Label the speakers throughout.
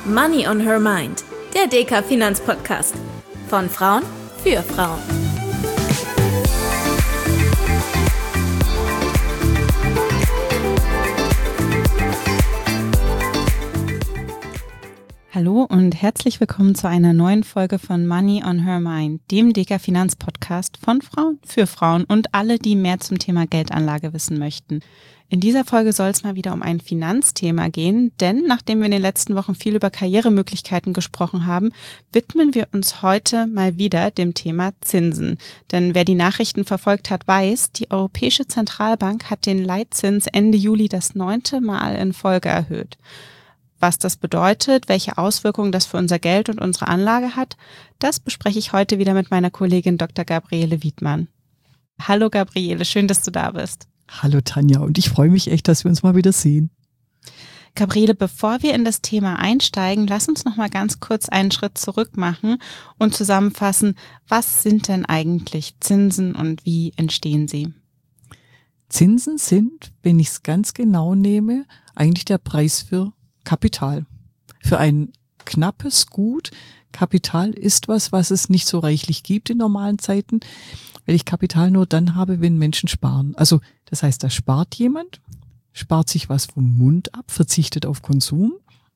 Speaker 1: Money on Her Mind, der DK Finanzpodcast. Von Frauen für Frauen.
Speaker 2: Hallo und herzlich willkommen zu einer neuen Folge von Money on Her Mind, dem DK Finanzpodcast von Frauen für Frauen und alle, die mehr zum Thema Geldanlage wissen möchten. In dieser Folge soll es mal wieder um ein Finanzthema gehen, denn nachdem wir in den letzten Wochen viel über Karrieremöglichkeiten gesprochen haben, widmen wir uns heute mal wieder dem Thema Zinsen. Denn wer die Nachrichten verfolgt hat, weiß, die Europäische Zentralbank hat den Leitzins Ende Juli das 9. Mal in Folge erhöht. Was das bedeutet, welche Auswirkungen das für unser Geld und unsere Anlage hat, das bespreche ich heute wieder mit meiner Kollegin Dr. Gabriele Wiedmann. Hallo Gabriele, schön, dass du da bist.
Speaker 3: Hallo Tanja, und ich freue mich echt, dass wir uns mal wieder sehen.
Speaker 2: Gabriele, bevor wir in das Thema einsteigen, lass uns noch mal ganz kurz einen Schritt zurück machen und zusammenfassen, was sind denn eigentlich Zinsen und wie entstehen sie?
Speaker 3: Zinsen sind, wenn ich es ganz genau nehme, eigentlich der Preis für Kapital. Für ein knappes Gut. Kapital ist was es nicht so reichlich gibt in normalen Zeiten, weil ich Kapital nur dann habe, wenn Menschen sparen. Also das heißt, da spart jemand, spart sich was vom Mund ab, verzichtet auf Konsum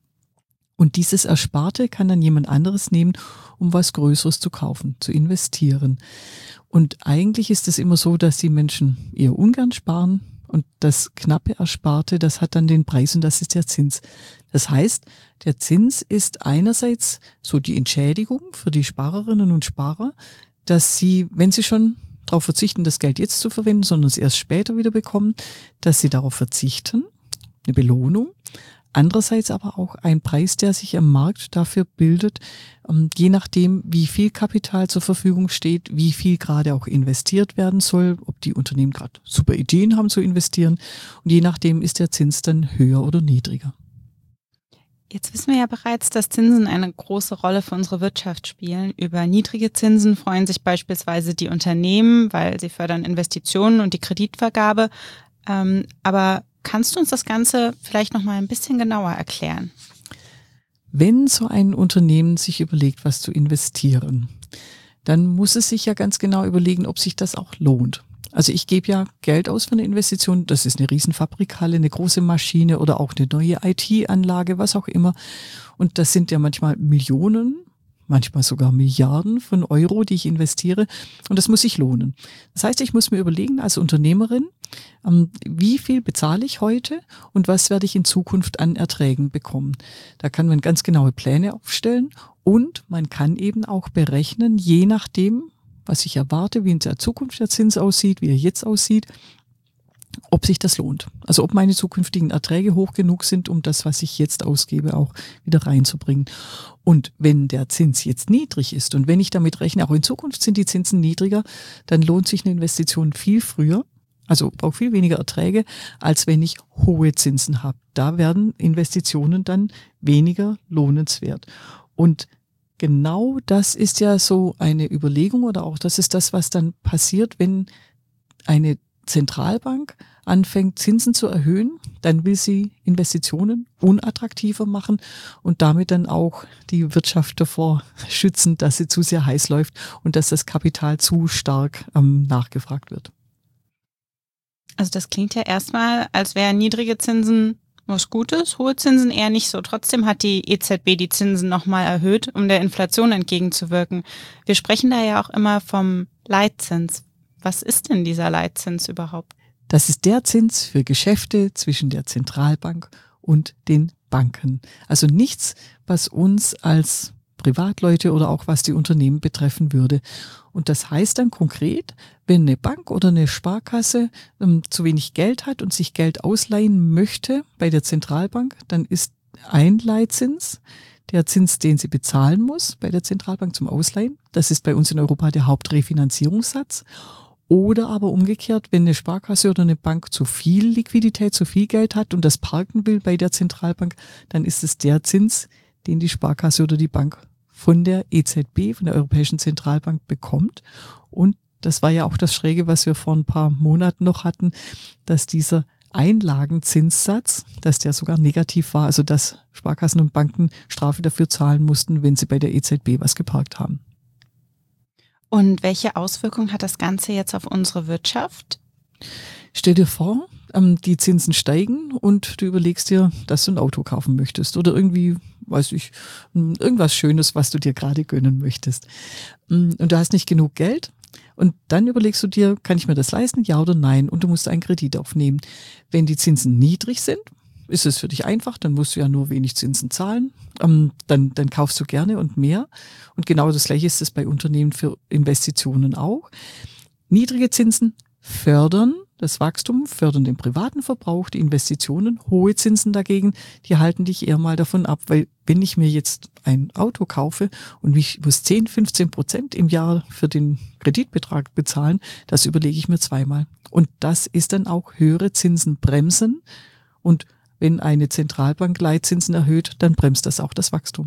Speaker 3: und dieses Ersparte kann dann jemand anderes nehmen, um was Größeres zu kaufen, zu investieren. Und eigentlich ist es immer so, dass die Menschen eher ungern sparen und das knappe Ersparte, das hat dann den Preis und das ist der Zins. Das heißt, der Zins ist einerseits so die Entschädigung für die Sparerinnen und Sparer, dass sie, wenn sie schon darauf verzichten, das Geld jetzt zu verwenden, sondern es erst später wieder bekommen, dass sie darauf verzichten, eine Belohnung. Andererseits aber auch ein Preis, der sich am Markt dafür bildet, je nachdem, wie viel Kapital zur Verfügung steht, wie viel gerade auch investiert werden soll, ob die Unternehmen gerade super Ideen haben zu investieren und je nachdem ist der Zins dann höher oder niedriger.
Speaker 2: Jetzt wissen wir ja bereits, dass Zinsen eine große Rolle für unsere Wirtschaft spielen. Über niedrige Zinsen freuen sich beispielsweise die Unternehmen, weil sie fördern Investitionen und die Kreditvergabe. Aber kannst du uns das Ganze vielleicht noch mal ein bisschen genauer erklären?
Speaker 3: Wenn so ein Unternehmen sich überlegt, was zu investieren, dann muss es sich ja ganz genau überlegen, ob sich das auch lohnt. Also ich gebe ja Geld aus für eine Investition, das ist eine Riesenfabrikhalle, eine große Maschine oder auch eine neue IT-Anlage, was auch immer. Und das sind ja manchmal Millionen, manchmal sogar Milliarden von Euro, die ich investiere und das muss sich lohnen. Das heißt, ich muss mir überlegen als Unternehmerin, wie viel bezahle ich heute und was werde ich in Zukunft an Erträgen bekommen. Da kann man ganz genaue Pläne aufstellen und man kann eben auch berechnen, je nachdem, was ich erwarte, wie in der Zukunft der Zins aussieht, wie er jetzt aussieht, ob sich das lohnt. Also ob meine zukünftigen Erträge hoch genug sind, um das, was ich jetzt ausgebe, auch wieder reinzubringen. Und wenn der Zins jetzt niedrig ist und wenn ich damit rechne, auch in Zukunft sind die Zinsen niedriger, dann lohnt sich eine Investition viel früher, also auch viel weniger Erträge, als wenn ich hohe Zinsen habe. Da werden Investitionen dann weniger lohnenswert. Und genau das ist ja so eine Überlegung oder auch das ist das, was dann passiert, wenn eine Zentralbank anfängt, Zinsen zu erhöhen, dann will sie Investitionen unattraktiver machen und damit dann auch die Wirtschaft davor schützen, dass sie zu sehr heiß läuft und dass das Kapital zu stark nachgefragt wird.
Speaker 2: Also das klingt ja erstmal, als wären niedrige Zinsen was Gutes, hohe Zinsen eher nicht so. Trotzdem hat die EZB die Zinsen nochmal erhöht, um der Inflation entgegenzuwirken. Wir sprechen da ja auch immer vom Leitzins. Was ist denn dieser Leitzins überhaupt?
Speaker 3: Das ist der Zins für Geschäfte zwischen der Zentralbank und den Banken. Also nichts, was uns als Privatleute oder auch was die Unternehmen betreffen würde. Und das heißt dann konkret, wenn eine Bank oder eine Sparkasse zu wenig Geld hat und sich Geld ausleihen möchte bei der Zentralbank, dann ist ein Leitzins der Zins, den sie bezahlen muss bei der Zentralbank zum Ausleihen. Das ist bei uns in Europa der Hauptrefinanzierungssatz. Oder aber umgekehrt, wenn eine Sparkasse oder eine Bank zu viel Liquidität, zu viel Geld hat und das parken will bei der Zentralbank, dann ist es der Zins, den die Sparkasse oder die Bank von der EZB, von der Europäischen Zentralbank bekommt. Und das war ja auch das Schräge, was wir vor ein paar Monaten noch hatten, dass dieser Einlagenzinssatz, dass der sogar negativ war, also dass Sparkassen und Banken Strafe dafür zahlen mussten, wenn sie bei der EZB was geparkt haben.
Speaker 2: Und welche Auswirkungen hat das Ganze jetzt auf unsere Wirtschaft?
Speaker 3: Stell dir vor, die Zinsen steigen und du überlegst dir, dass du ein Auto kaufen möchtest oder irgendwie, weiß ich, irgendwas Schönes, was du dir gerade gönnen möchtest. Und du hast nicht genug Geld und dann überlegst du dir, kann ich mir das leisten, ja oder nein? Und du musst einen Kredit aufnehmen. Wenn die Zinsen niedrig sind, ist es für dich einfach, dann musst du ja nur wenig Zinsen zahlen, dann kaufst du gerne und mehr. Und genau das Gleiche ist es bei Unternehmen für Investitionen auch. Niedrige Zinsen fördern das Wachstum, fördern den privaten Verbrauch, die Investitionen. Hohe Zinsen dagegen, die halten dich eher mal davon ab, weil wenn ich mir jetzt ein Auto kaufe und ich muss 10-15% im Jahr für den Kreditbetrag bezahlen, das überlege ich mir zweimal. Und das ist dann auch höhere Zinsen bremsen. Und wenn eine Zentralbank Leitzinsen erhöht, dann bremst das auch das Wachstum.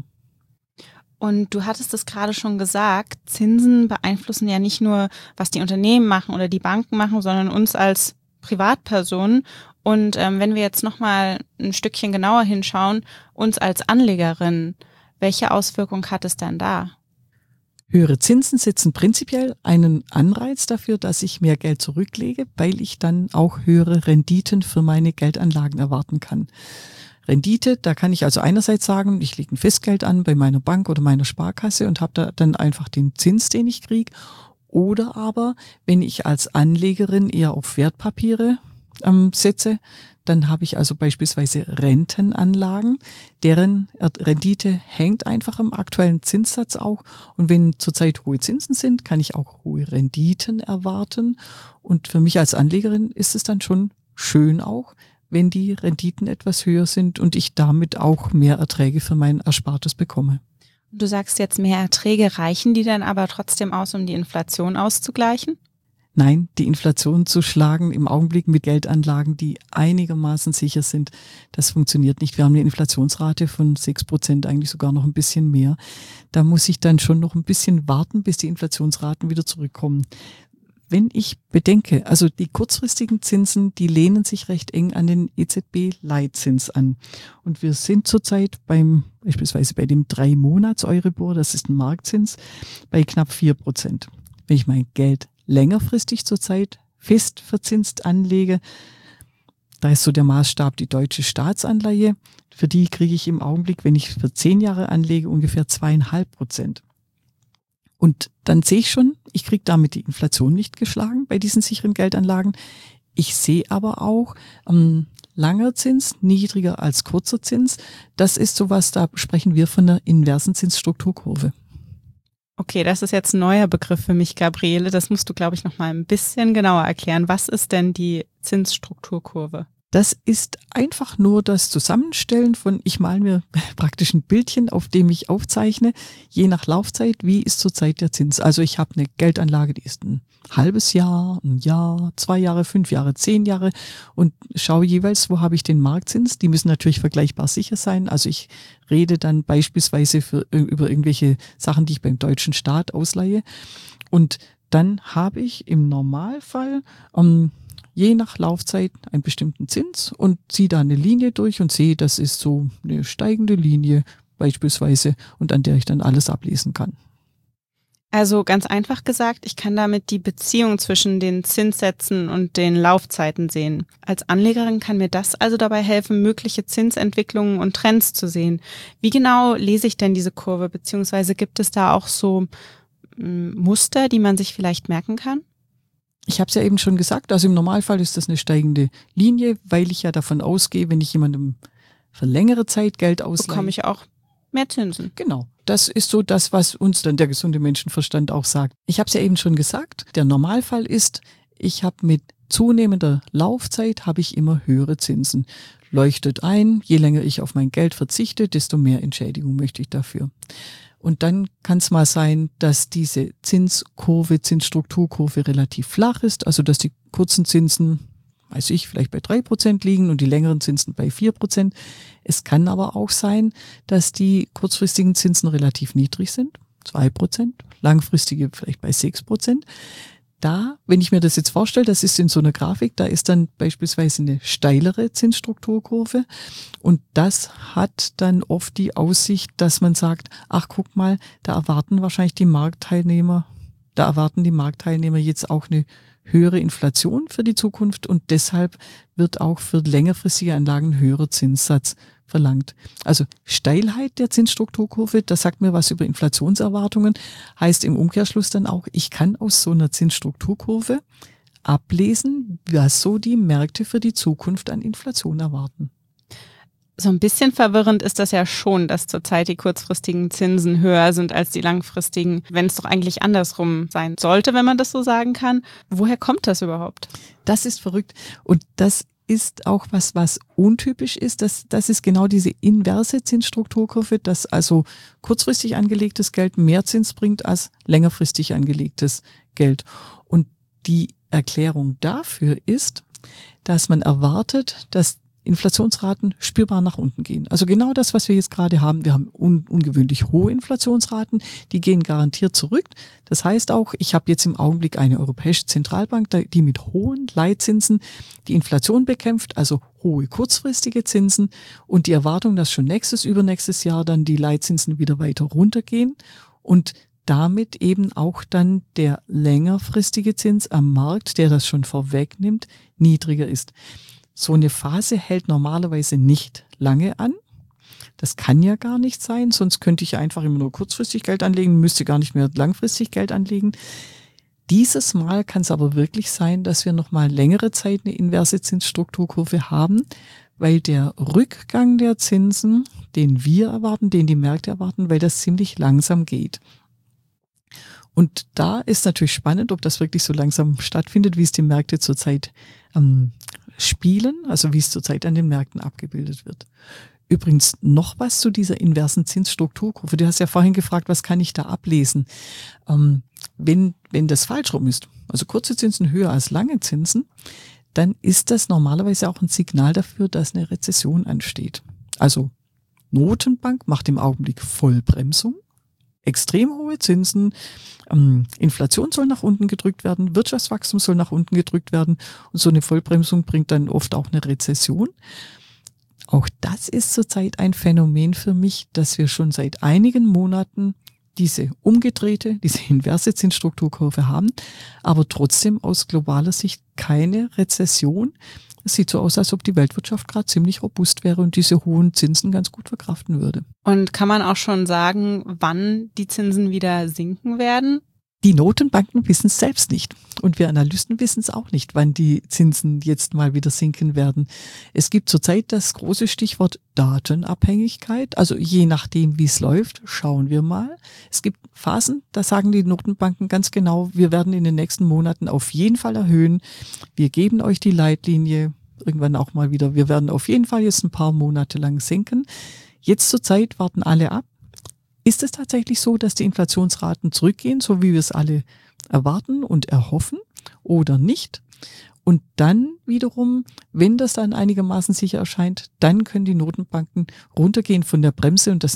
Speaker 2: Und du hattest es gerade schon gesagt, Zinsen beeinflussen ja nicht nur, was die Unternehmen machen oder die Banken machen, sondern uns als Privatpersonen. Und wenn wir jetzt nochmal ein Stückchen genauer hinschauen, uns als Anlegerin, welche Auswirkung hat es dann da?
Speaker 3: Höhere Zinsen setzen prinzipiell einen Anreiz dafür, dass ich mehr Geld zurücklege, weil ich dann auch höhere Renditen für meine Geldanlagen erwarten kann. Rendite, da kann ich also einerseits sagen, ich lege ein Festgeld an bei meiner Bank oder meiner Sparkasse und habe da dann einfach den Zins, den ich kriege. Oder aber, wenn ich als Anlegerin eher auf Wertpapiere setze, dann habe ich also beispielsweise Rentenanlagen, deren Rendite hängt einfach am aktuellen Zinssatz auch. Und wenn zurzeit hohe Zinsen sind, kann ich auch hohe Renditen erwarten. Und für mich als Anlegerin ist es dann schon schön auch, wenn die Renditen etwas höher sind und ich damit auch mehr Erträge für mein Erspartes bekomme.
Speaker 2: Du sagst jetzt, mehr Erträge, reichen die dann aber trotzdem aus, um die Inflation auszugleichen?
Speaker 3: Nein, die Inflation zu schlagen im Augenblick mit Geldanlagen, die einigermaßen sicher sind, das funktioniert nicht. Wir haben eine Inflationsrate von 6%, eigentlich sogar noch ein bisschen mehr. Da muss ich dann schon noch ein bisschen warten, bis die Inflationsraten wieder zurückkommen. Wenn ich bedenke, also die kurzfristigen Zinsen, die lehnen sich recht eng an den EZB-Leitzins an. Und wir sind zurzeit beispielsweise bei dem 3-Monats-Euribor, das ist ein Marktzins, bei knapp 4%. Wenn ich mein Geld längerfristig zurzeit fest verzinst anlege, da ist so der Maßstab die deutsche Staatsanleihe. Für die kriege ich im Augenblick, wenn ich für 10 Jahre anlege, ungefähr 2,5%. Und dann sehe ich schon, ich kriege damit die Inflation nicht geschlagen bei diesen sicheren Geldanlagen. Ich sehe aber auch langer Zins, niedriger als kurzer Zins. Das ist sowas, da sprechen wir von der inversen Zinsstrukturkurve.
Speaker 2: Okay, das ist jetzt ein neuer Begriff für mich, Gabriele. Das musst du, glaube ich, noch mal ein bisschen genauer erklären. Was ist denn die Zinsstrukturkurve?
Speaker 3: Das ist einfach nur das Zusammenstellen von, ich male mir praktisch ein Bildchen, auf dem ich aufzeichne, je nach Laufzeit, wie ist zurzeit der Zins. Also ich habe eine Geldanlage, die ist ein halbes Jahr, ein Jahr, 2 Jahre, 5 Jahre, 10 Jahre und schaue jeweils, wo habe ich den Marktzins. Die müssen natürlich vergleichbar sicher sein. Also ich rede dann beispielsweise über irgendwelche Sachen, die ich beim deutschen Staat ausleihe. Und dann habe ich im Normalfall je nach Laufzeit einen bestimmten Zins und ziehe da eine Linie durch und sehe, das ist so eine steigende Linie beispielsweise und an der ich dann alles ablesen kann.
Speaker 2: Also ganz einfach gesagt, ich kann damit die Beziehung zwischen den Zinssätzen und den Laufzeiten sehen. Als Anlegerin kann mir das also dabei helfen, mögliche Zinsentwicklungen und Trends zu sehen. Wie genau lese ich denn diese Kurve, beziehungsweise gibt es da auch so Muster, die man sich vielleicht merken kann?
Speaker 3: Ich habe es ja eben schon gesagt, also im Normalfall ist das eine steigende Linie, weil ich ja davon ausgehe, wenn ich jemandem für längere Zeit Geld ausleihe,
Speaker 2: bekomme ich auch mehr Zinsen.
Speaker 3: Genau, das ist so das, was uns dann der gesunde Menschenverstand auch sagt. Ich habe es ja eben schon gesagt, der Normalfall ist, ich habe mit zunehmender Laufzeit habe ich immer höhere Zinsen. Leuchtet ein, je länger ich auf mein Geld verzichte, desto mehr Entschädigung möchte ich dafür. Und dann kann es mal sein, dass diese Zinsstrukturkurve relativ flach ist, also dass die kurzen Zinsen, weiß ich, vielleicht bei 3% liegen und die längeren Zinsen bei 4%. Es kann aber auch sein, dass die kurzfristigen Zinsen relativ niedrig sind, 2%, langfristige vielleicht bei 6%. da, wenn ich mir das jetzt vorstelle, das ist in so einer Grafik, da ist dann beispielsweise eine steilere Zinsstrukturkurve und das hat dann oft die Aussicht, dass man sagt, ach guck mal, da erwarten die Marktteilnehmer jetzt auch eine höhere Inflation für die Zukunft und deshalb wird auch für längerfristige Anlagen ein höherer Zinssatz verlangt. Also Steilheit der Zinsstrukturkurve, das sagt mir was über Inflationserwartungen, heißt im Umkehrschluss dann auch, ich kann aus so einer Zinsstrukturkurve ablesen, was so die Märkte für die Zukunft an Inflation erwarten.
Speaker 2: So ein bisschen verwirrend ist das ja schon, dass zurzeit die kurzfristigen Zinsen höher sind als die langfristigen, wenn es doch eigentlich andersrum sein sollte, wenn man das so sagen kann. Woher kommt das überhaupt?
Speaker 3: Das ist verrückt und das ist auch was untypisch ist. Das ist genau diese inverse Zinsstrukturkurve, dass also kurzfristig angelegtes Geld mehr Zins bringt als längerfristig angelegtes Geld. Und die Erklärung dafür ist, dass man erwartet, dass Inflationsraten spürbar nach unten gehen. Also genau das, was wir jetzt gerade haben. Wir haben ungewöhnlich hohe Inflationsraten, die gehen garantiert zurück. Das heißt auch, ich habe jetzt im Augenblick eine Europäische Zentralbank, die mit hohen Leitzinsen die Inflation bekämpft, also hohe kurzfristige Zinsen und die Erwartung, dass schon übernächstes Jahr dann die Leitzinsen wieder weiter runtergehen und damit eben auch dann der längerfristige Zins am Markt, der das schon vorwegnimmt, niedriger ist. So eine Phase hält normalerweise nicht lange an. Das kann ja gar nicht sein, sonst könnte ich ja einfach immer nur kurzfristig Geld anlegen, müsste gar nicht mehr langfristig Geld anlegen. Dieses Mal kann es aber wirklich sein, dass wir noch mal längere Zeit eine inverse Zinsstrukturkurve haben, weil der Rückgang der Zinsen, den wir erwarten, den die Märkte erwarten, weil das ziemlich langsam geht. Und da ist natürlich spannend, ob das wirklich so langsam stattfindet, wie es die Märkte zurzeit spielen, also wie es zurzeit an den Märkten abgebildet wird. Übrigens noch was zu dieser inversen Zinsstrukturkurve. Du hast ja vorhin gefragt, was kann ich da ablesen? Wenn das falsch rum ist, also kurze Zinsen höher als lange Zinsen, dann ist das normalerweise auch ein Signal dafür, dass eine Rezession ansteht. Also Notenbank macht im Augenblick Vollbremsung. Extrem hohe Zinsen, Inflation soll nach unten gedrückt werden, Wirtschaftswachstum soll nach unten gedrückt werden und so eine Vollbremsung bringt dann oft auch eine Rezession. Auch das ist zurzeit ein Phänomen für mich, dass wir schon seit einigen Monaten diese inverse Zinsstrukturkurve haben, aber trotzdem aus globaler Sicht keine Rezession. Es sieht so aus, als ob die Weltwirtschaft gerade ziemlich robust wäre und diese hohen Zinsen ganz gut verkraften würde.
Speaker 2: Und kann man auch schon sagen, wann die Zinsen wieder sinken werden?
Speaker 3: Die Notenbanken wissen es selbst nicht und wir Analysten wissen es auch nicht, wann die Zinsen jetzt mal wieder sinken werden. Es gibt zurzeit das große Stichwort Datenabhängigkeit, also je nachdem, wie es läuft, schauen wir mal. Es gibt Phasen, da sagen die Notenbanken ganz genau, wir werden in den nächsten Monaten auf jeden Fall erhöhen. Wir geben euch die Leitlinie irgendwann auch mal wieder. Wir werden auf jeden Fall jetzt ein paar Monate lang senken. Jetzt zurzeit warten alle ab. Ist es tatsächlich so, dass die Inflationsraten zurückgehen, so wie wir es alle erwarten und erhoffen oder nicht? Und dann wiederum, wenn das dann einigermaßen sicher erscheint, dann können die Notenbanken runtergehen von der Bremse und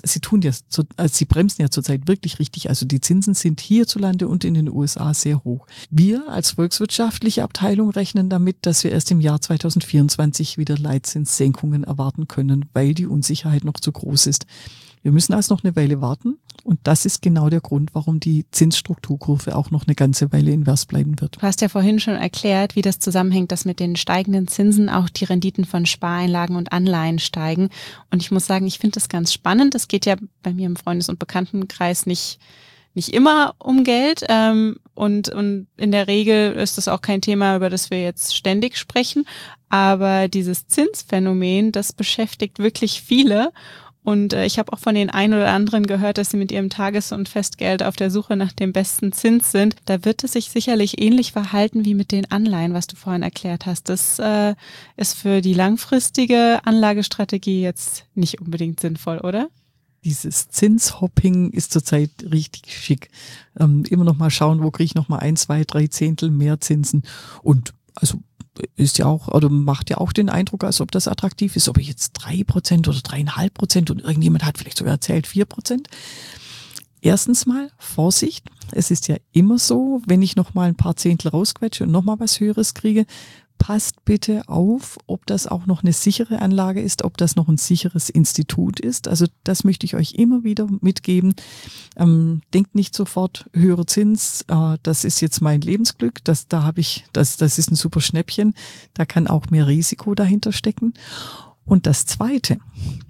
Speaker 3: sie bremsen ja zurzeit wirklich richtig. Also die Zinsen sind hierzulande und in den USA sehr hoch. Wir als volkswirtschaftliche Abteilung rechnen damit, dass wir erst im Jahr 2024 wieder Leitzinssenkungen erwarten können, weil die Unsicherheit noch zu groß ist. Wir müssen also noch eine Weile warten und das ist genau der Grund, warum die Zinsstrukturkurve auch noch eine ganze Weile invers bleiben wird.
Speaker 2: Du hast ja vorhin schon erklärt, wie das zusammenhängt, dass mit den steigenden Zinsen auch die Renditen von Spareinlagen und Anleihen steigen. Und ich muss sagen, ich finde das ganz spannend. Es geht ja bei mir im Freundes- und Bekanntenkreis nicht immer um Geld und in der Regel ist das auch kein Thema, über das wir jetzt ständig sprechen. Aber dieses Zinsphänomen, das beschäftigt wirklich viele. Und ich habe auch von den einen oder anderen gehört, dass sie mit ihrem Tages- und Festgeld auf der Suche nach dem besten Zins sind. Da wird es sich sicherlich ähnlich verhalten wie mit den Anleihen, was du vorhin erklärt hast. Das ist für die langfristige Anlagestrategie jetzt nicht unbedingt sinnvoll, oder?
Speaker 3: Dieses Zinshopping ist zurzeit richtig schick. Immer noch mal schauen, wo kriege ich noch mal 1, 2, 3 Zehntel mehr Zinsen. Und also ist ja auch, oder macht ja auch den Eindruck, als ob das attraktiv ist, ob ich jetzt 3% oder 3,5% und irgendjemand hat vielleicht sogar erzählt 4%. Erstens mal Vorsicht. Es ist ja immer so, wenn ich noch mal ein paar Zehntel rausquetsche und noch mal was Höheres kriege, passt bitte auf, ob das auch noch eine sichere Anlage ist, ob das noch ein sicheres Institut ist. Also das möchte ich euch immer wieder mitgeben. Denkt nicht sofort, höhere Zins, das ist jetzt mein Lebensglück, das ist ein super Schnäppchen. Da kann auch mehr Risiko dahinter stecken. Und das Zweite,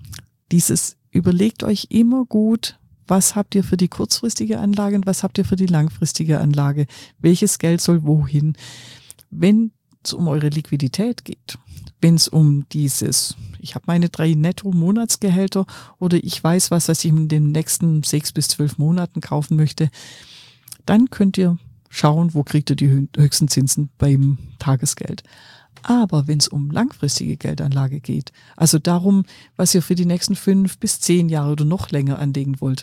Speaker 3: überlegt euch immer gut, was habt ihr für die kurzfristige Anlage und was habt ihr für die langfristige Anlage? Welches Geld soll wohin? Wenn es um eure Liquidität geht, wenn es um ich habe meine 3 Netto-Monatsgehälter oder ich weiß, was ich in den nächsten 6 bis 12 Monaten kaufen möchte, dann könnt ihr schauen, wo kriegt ihr die höchsten Zinsen beim Tagesgeld. Aber wenn es um langfristige Geldanlage geht, also darum, was ihr für die nächsten 5 bis 10 Jahre oder noch länger anlegen wollt,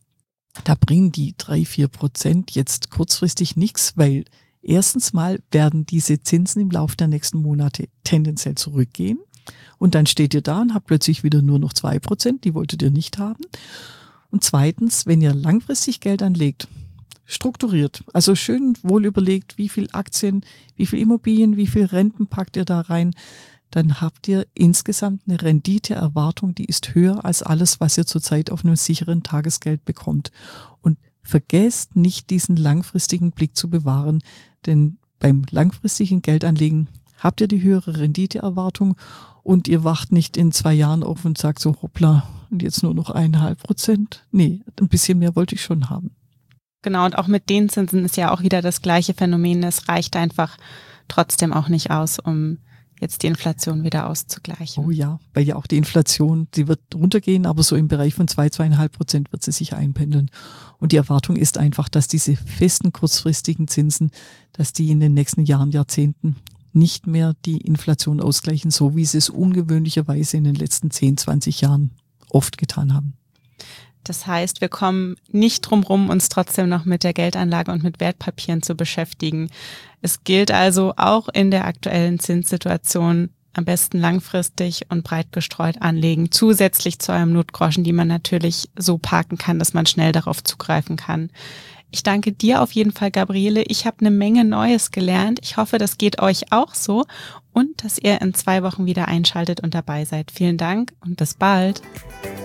Speaker 3: da bringen die 3-4% jetzt kurzfristig nichts, weil erstens mal werden diese Zinsen im Laufe der nächsten Monate tendenziell zurückgehen und dann steht ihr da und habt plötzlich wieder nur noch 2%, die wolltet ihr nicht haben. Und zweitens, wenn ihr langfristig Geld anlegt, strukturiert, also schön wohl überlegt, wie viel Aktien, wie viel Immobilien, wie viel Renten packt ihr da rein, dann habt ihr insgesamt eine Renditeerwartung, die ist höher als alles, was ihr zurzeit auf einem sicheren Tagesgeld bekommt. Und vergesst nicht, diesen langfristigen Blick zu bewahren, denn beim langfristigen Geldanlegen habt ihr die höhere Renditeerwartung und ihr wacht nicht in 2 Jahren auf und sagt so, hoppla, und jetzt nur noch 1,5%. Nee, ein bisschen mehr wollte ich schon haben.
Speaker 2: Genau, und auch mit den Zinsen ist ja auch wieder das gleiche Phänomen. Es reicht einfach trotzdem auch nicht aus, um jetzt die Inflation wieder auszugleichen.
Speaker 3: Oh ja, weil ja auch die Inflation, die wird runtergehen, aber so im Bereich von 2-2,5% wird sie sich einpendeln. Und die Erwartung ist einfach, dass diese festen kurzfristigen Zinsen, dass die in den nächsten Jahren, Jahrzehnten nicht mehr die Inflation ausgleichen, so wie sie es ungewöhnlicherweise in den letzten 10, 20 Jahren oft getan haben.
Speaker 2: Das heißt, wir kommen nicht drum rum, uns trotzdem noch mit der Geldanlage und mit Wertpapieren zu beschäftigen. Es gilt also auch in der aktuellen Zinssituation am besten langfristig und breit gestreut anlegen, zusätzlich zu eurem Notgroschen, die man natürlich so parken kann, dass man schnell darauf zugreifen kann. Ich danke dir auf jeden Fall, Gabriele. Ich habe eine Menge Neues gelernt. Ich hoffe, das geht euch auch so und dass ihr in 2 Wochen wieder einschaltet und dabei seid. Vielen Dank und bis bald.